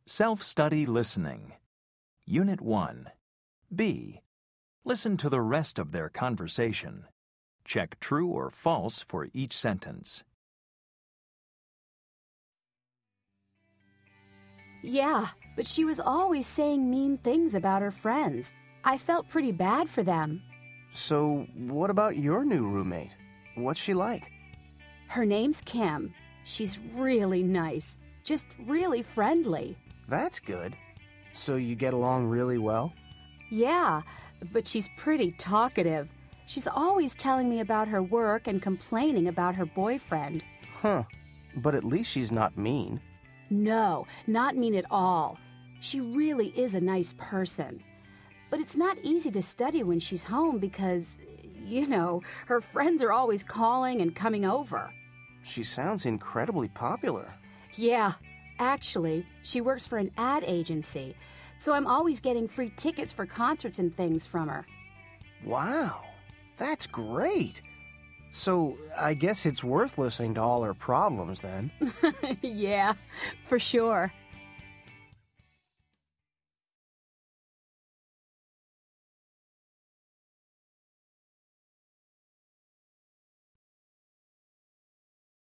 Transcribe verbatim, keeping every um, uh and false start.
Self-study listening. Unit one. B. Listen to the rest of their conversation. Check true or false for each sentence. Yeah, but she was always saying mean things about her friends. I felt pretty bad for them. So, what about your new roommate? What's she like? Her name's Kim. She's really nice, just really friendly. That's good. So you get along really well? Yeah, but she's pretty talkative. She's always telling me about her work and complaining about her boyfriend. Huh. But at least she's not mean. No, not mean at all. She really is a nice person. But it's not easy to study when she's home because, you know, her friends are always calling and coming over. She sounds incredibly popular. Yeah, actually, she works for an ad agency, so I'm always getting free tickets for concerts and things from her. Wow, that's great. So I guess it's worth listening to all her problems then. Yeah, for sure.